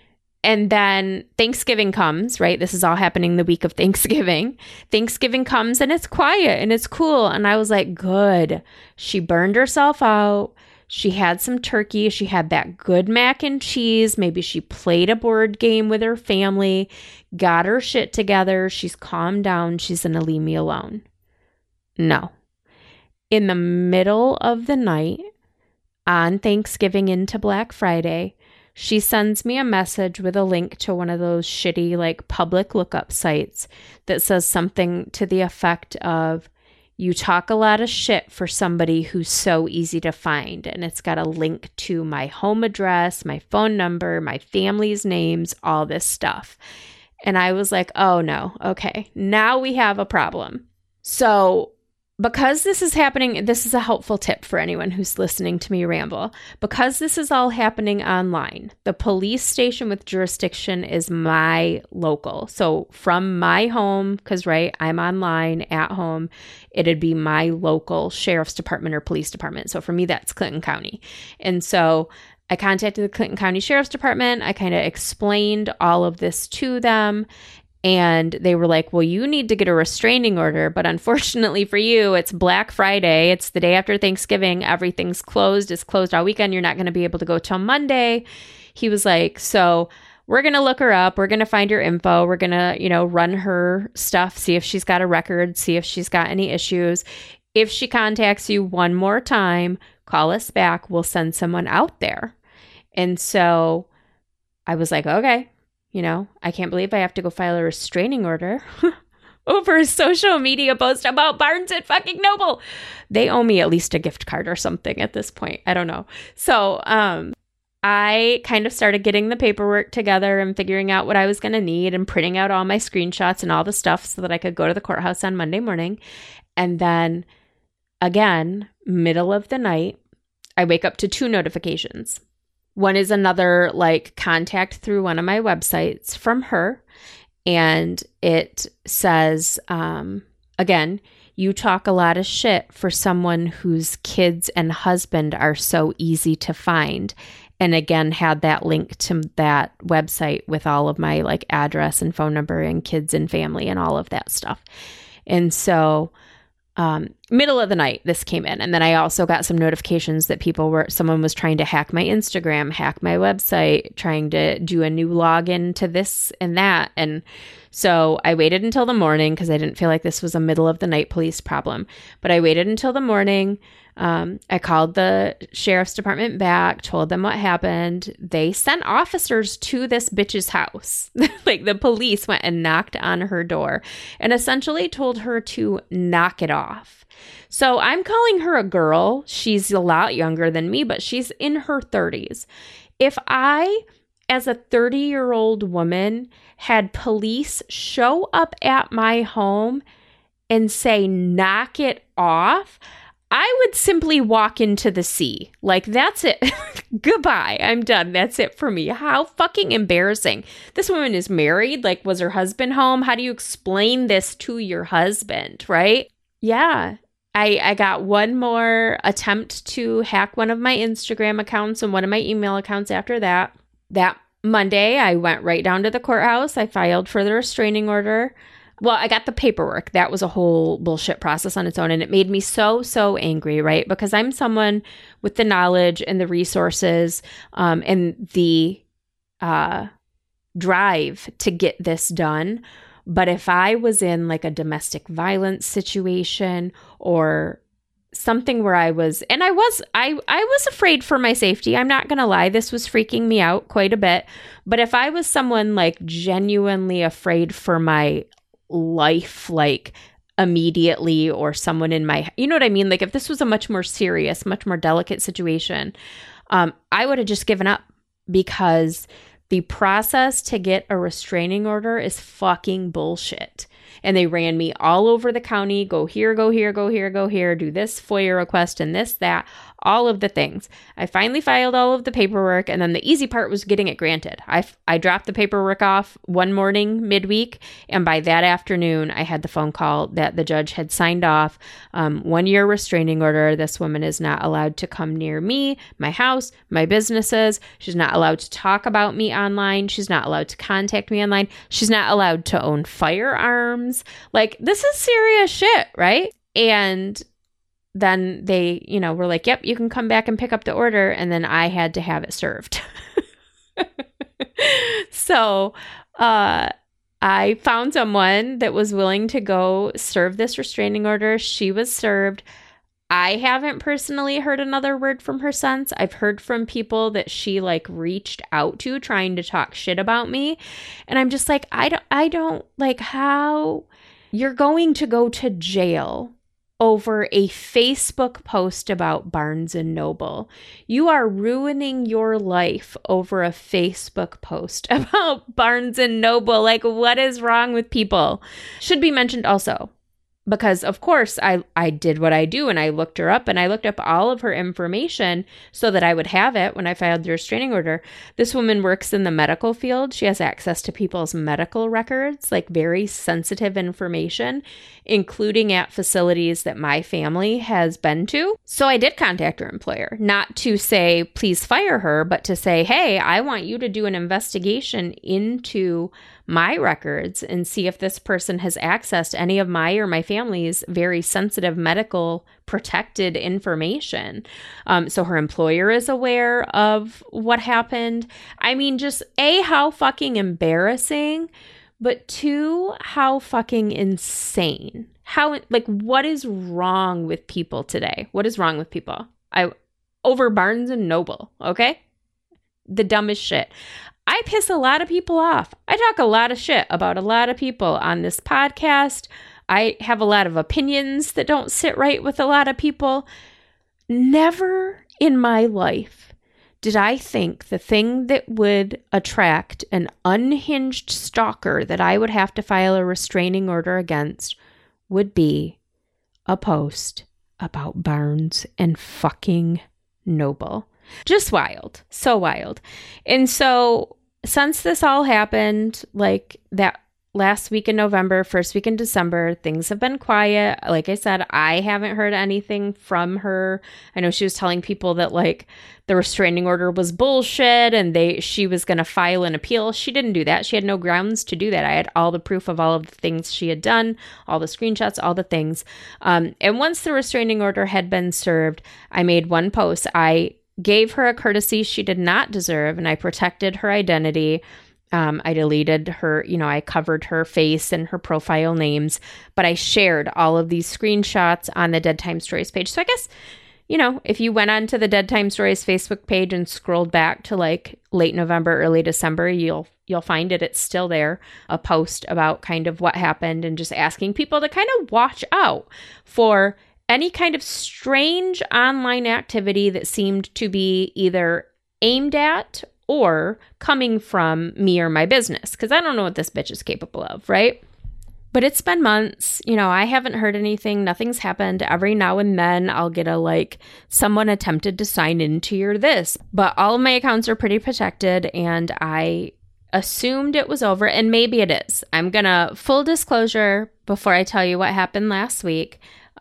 And then Thanksgiving comes, right? This is all happening the week of Thanksgiving. Thanksgiving comes and it's quiet and it's cool. And I was like, good. She burned herself out. She had some turkey. She had that good mac and cheese. Maybe she played a board game with her family, got her shit together. She's calmed down. She's going to leave me alone. No. In the middle of the night on Thanksgiving into Black Friday, she sends me a message with a link to one of those shitty like public lookup sites that says something to the effect of, you talk a lot of shit for somebody who's so easy to find. And it's got a link to my home address, my phone number, my family's names, all this stuff. And I was like, oh no, okay, now we have a problem. So because this is happening, this is a helpful tip for anyone who's listening to me ramble. Because this is all happening online, the police station with jurisdiction is my local. So from my home, because right, I'm online at home, it'd be my local sheriff's department or police department. So for me, that's Clinton County. And so I contacted the Clinton County Sheriff's Department. I kind of explained all of this to them. And they were like, well, you need to get a restraining order. But unfortunately for you, it's Black Friday. It's the day after Thanksgiving. Everything's closed. It's closed all weekend. You're not going to be able to go till Monday. He was like, so we're going to look her up. We're going to find your info. We're going to, run her stuff, see if she's got a record, see if she's got any issues. If she contacts you one more time, call us back. We'll send someone out there. And so I was like, okay. I can't believe I have to go file a restraining order. over a social media post about Barnes and fucking Noble. They owe me at least a gift card or something at this point. I don't know. So I kind of started getting the paperwork together and figuring out what I was going to need and printing out all my screenshots and all the stuff so that I could go to the courthouse on Monday morning. And then again, middle of the night, I wake up to 2 notifications. One is another like contact through one of my websites from her. And it says, again, you talk a lot of shit for someone whose kids and husband are so easy to find. And again, had that link to that website with all of my like address and phone number and kids and family and all of that stuff. And so middle of the night, this came in. And then I also got some notifications that someone was trying to hack my Instagram, hack my website, trying to do a new login to this and that. And so I waited until the morning because I didn't feel like this was a middle of the night police problem. But I waited until the morning. I called the sheriff's department back, told them what happened. They sent officers to this bitch's house. Like the police went and knocked on her door and essentially told her to knock it off. So I'm calling her a girl. She's a lot younger than me, but she's in her 30s. If I, as a 30-year-old woman, had police show up at my home and say, knock it off, I would simply walk into the sea. Like, that's it. Goodbye. I'm done. That's it for me. How fucking embarrassing. This woman is married. Like, was her husband home? How do you explain this to your husband, right? Yeah. I got one more attempt to hack one of my Instagram accounts and one of my email accounts after that. That Monday, I went right down to the courthouse. I filed for the restraining order. Well, I got the paperwork. That was a whole bullshit process on its own. And it made me so angry, right? Because I'm someone with the knowledge and the resources and the drive to get this done. But if I was in like a domestic violence situation or something where I was afraid for my safety. I'm not going to lie. This was freaking me out quite a bit. But if I was someone like genuinely afraid for my life, like immediately, or someone in my, you know what I mean? Like if this was a much more serious, much more delicate situation, I would have just given up because the process to get a restraining order is fucking bullshit. And they ran me all over the county, go here, go here, go here, go here, do this FOIA request and this, that, all of the things. I finally filed all of the paperwork, and then the easy part was getting it granted. I dropped the paperwork off one morning midweek, and by that afternoon, I had the phone call that the judge had signed off 1 year restraining order. This woman is not allowed to come near me, my house, my businesses. She's not allowed to talk about me online. She's not allowed to contact me online. She's not allowed to own firearms. Like, this is serious shit, right? And then they, were like, yep, you can come back and pick up the order. And then I had to have it served. So I found someone that was willing to go serve this restraining order. She was served. I haven't personally heard another word from her since. I've heard from people that she like reached out to trying to talk shit about me. And I'm just like, I don't like how you're going to go to jail over a Facebook post about Barnes and Noble. You are ruining your life over a Facebook post about Barnes and Noble. Like, what is wrong with people? Should be mentioned also, because of course I did what I do and I looked her up and I looked up all of her information so that I would have it when I filed the restraining order. This woman works in the medical field. She has access to people's medical records, like very sensitive information, including at facilities that my family has been to. So I did contact her employer, not to say, please fire her, but to say, hey, I want you to do an investigation into my records and see if this person has accessed any of my or my family's very sensitive medical protected information. So her employer is aware of what happened. I mean, just A, how fucking embarrassing, but 2, how fucking insane. What is wrong with people today? What is wrong with people? Over Barnes and Noble, okay? The dumbest shit. I piss a lot of people off. I talk a lot of shit about a lot of people on this podcast. I have a lot of opinions that don't sit right with a lot of people. Never in my life did I think the thing that would attract an unhinged stalker that I would have to file a restraining order against would be a post about Barnes and fucking Noble. Just wild. So wild. And so since this all happened, like that last week in November, first week in December, things have been quiet. Like I said, I haven't heard anything from her. I know she was telling people that like the restraining order was bullshit and she was going to file an appeal. She didn't do that. She had no grounds to do that. I had all the proof of all of the things she had done, all the screenshots, all the things. And once the restraining order had been served, I made one post. I gave her a courtesy she did not deserve, and I protected her identity. I deleted her, I covered her face and her profile names, but I shared all of these screenshots on the Dead Time Stories page. So I guess, if you went onto the Dead Time Stories Facebook page and scrolled back to like late November, early December, you'll find it. It's still there, a post about kind of what happened and just asking people to kind of watch out for any kind of strange online activity that seemed to be either aimed at or coming from me or my business, because I don't know what this bitch is capable of, right? But it's been months, I haven't heard anything. Nothing's happened. Every now and then I'll get someone attempted to sign into your this, but all of my accounts are pretty protected and I assumed it was over, and maybe it is. I'm gonna full disclosure before I tell you what happened last week.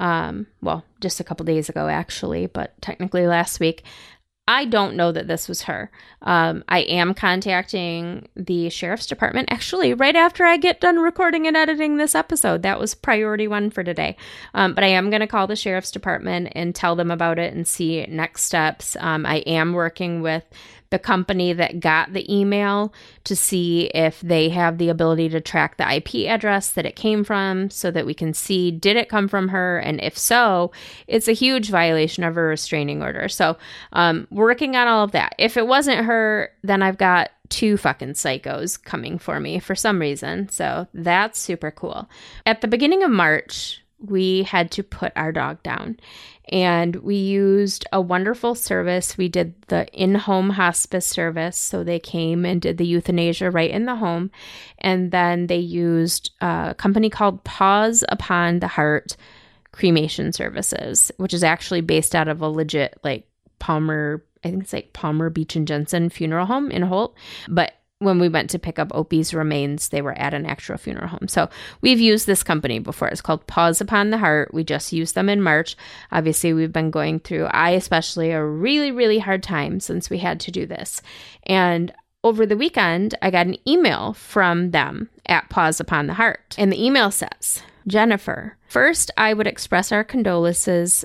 Just a couple days ago actually, but technically last week. I don't know that this was her. I am contacting the sheriff's department actually right after I get done recording and editing this episode. That was priority one for today. But I am going to call the sheriff's department and tell them about it and see next steps. I am working with the company that got the email to see if they have the ability to track the IP address that it came from so that we can see, did it come from her? And if so, it's a huge violation of a restraining order. So working on all of that. If it wasn't her, then I've got two fucking psychos coming for me for some reason. So that's super cool. At the beginning of March, we had to put our dog down. And we used a wonderful service. We did the in-home hospice service. So they came and did the euthanasia right in the home. And then they used a company called Pause Upon the Heart Cremation Services, which is actually based out of a legit Palmer Beach and Jensen funeral home in Holt. But when we went to pick up Opie's remains, they were at an actual funeral home. So we've used this company before. It's called Pause Upon the Heart. We just used them in March. Obviously, we've been going through, I especially, a really, really hard time since we had to do this. And over the weekend, I got an email from them at Pause Upon the Heart. And the email says, Jennifer, first, I would express our condolences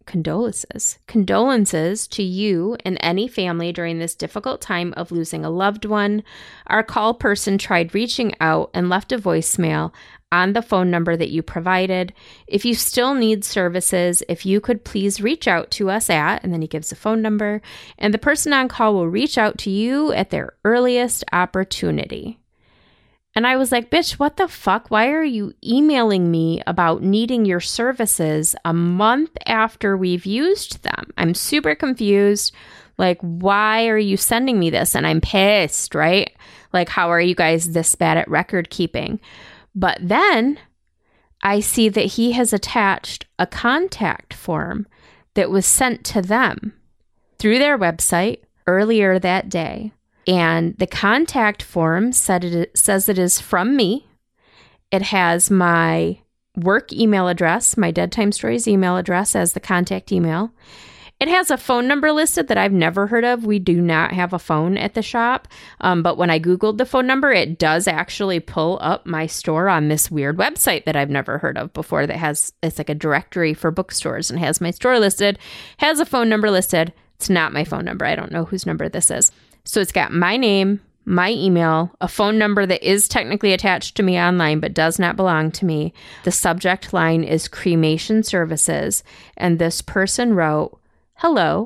to you and any family during this difficult time of losing a loved one. Our call person tried reaching out and left a voicemail on the phone number that you provided. If you still need services, if you could please reach out to us at, and then he gives a phone number, and the person on call will reach out to you at their earliest opportunity. And I was like, bitch, what the fuck? Why are you emailing me about needing your services a month after we've used them? I'm super confused. Why are you sending me this? And I'm pissed, right? How are you guys this bad at record keeping? But then I see that he has attached a contact form that was sent to them through their website earlier that day. And the contact form says it is from me. It has my work email address, my Dead Time Stories email address as the contact email. It has a phone number listed that I've never heard of. We do not have a phone at the shop. But when I Googled the phone number, it does actually pull up my store on this weird website that I've never heard of before it's like a directory for bookstores and has my store listed, has a phone number listed. It's not my phone number. I don't know whose number this is. So it's got my name, my email, a phone number that is technically attached to me online but does not belong to me. The subject line is cremation services. And this person wrote, hello,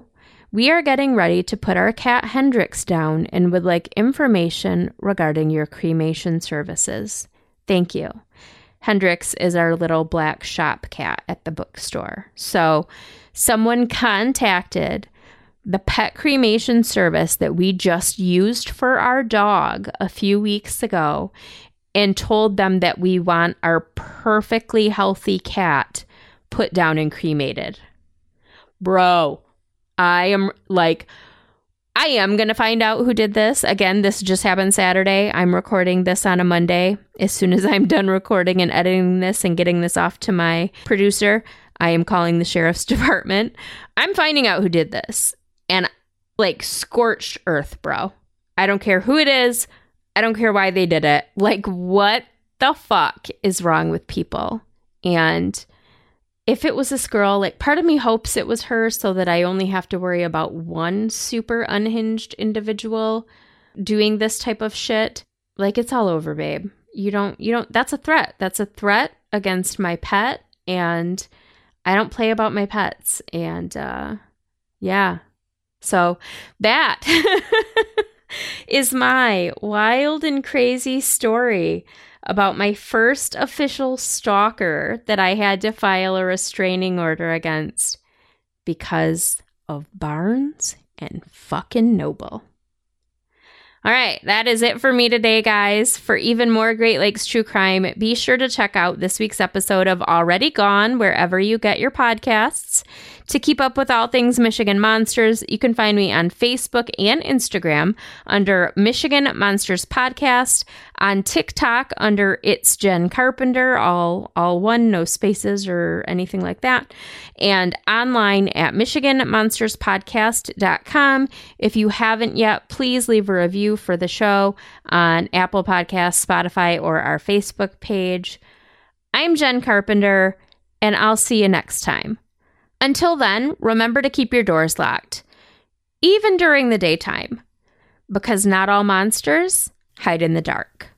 We are getting ready to put our cat Hendrix down and would like information regarding your cremation services. Thank you. Hendrix is our little black shop cat at the bookstore. So someone contacted the pet cremation service that we just used for our dog a few weeks ago and told them that we want our perfectly healthy cat put down and cremated. Bro, I am going to find out who did this. Again, this just happened Saturday. I'm recording this on a Monday. As soon as I'm done recording and editing this and getting this off to my producer, I am calling the sheriff's department. I'm finding out who did this. And like scorched earth, bro. I don't care who it is. I don't care why they did it. Like, what the fuck is wrong with people? And if it was this girl, like part of me hopes it was her so that I only have to worry about one super unhinged individual doing this type of shit. Like, it's all over, babe. You don't, that's a threat. That's a threat against my pet. And I don't play about my pets. And, yeah. So that is my wild and crazy story about my first official stalker that I had to file a restraining order against because of Barnes and fucking Noble. All right, that is it for me today, guys. For even more Great Lakes true crime, be sure to check out this week's episode of Already Gone, wherever you get your podcasts. To keep up with all things Michigan Monsters, you can find me on Facebook and Instagram under Michigan Monsters Podcast, on TikTok under It's Jen Carpenter, all one, no spaces or anything like that, and online at MichiganMonstersPodcast.com. If you haven't yet, please leave a review for the show on Apple Podcasts, Spotify, or our Facebook page. I'm Jen Carpenter, and I'll see you next time. Until then, remember to keep your doors locked, even during the daytime, because not all monsters hide in the dark.